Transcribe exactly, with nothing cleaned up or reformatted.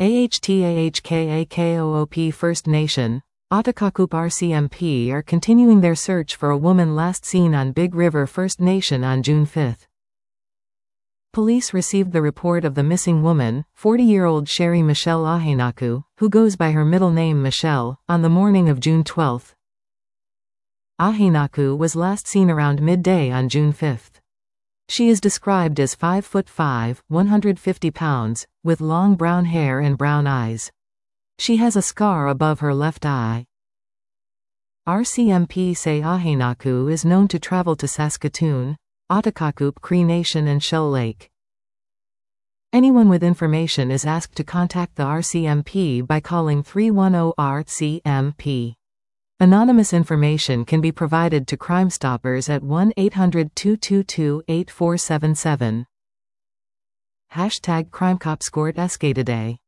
AhtahkakOop First Nation, Otakakup R C M P are continuing their search for a woman last seen on Big River First Nation on June fifth. Police received the report of the missing woman, forty-year-old Sherry Michelle Ahenaku, who goes by her middle name Michelle, on the morning of June twelfth. Ahenaku was last seen around midday on June fifth. She is described as five foot five, one hundred fifty pounds, with long brown hair and brown eyes. She has a scar above her left eye. R C M P say Ahenaku is known to travel to Saskatoon, Otakakup Cree Nation and Shell Lake. Anyone with information is asked to contact the R C M P by calling three one zero R C M P. Anonymous information can be provided to Crime Stoppers at one eight hundred, two two two, eight four seven seven. Hashtag CrimeCopScored Today.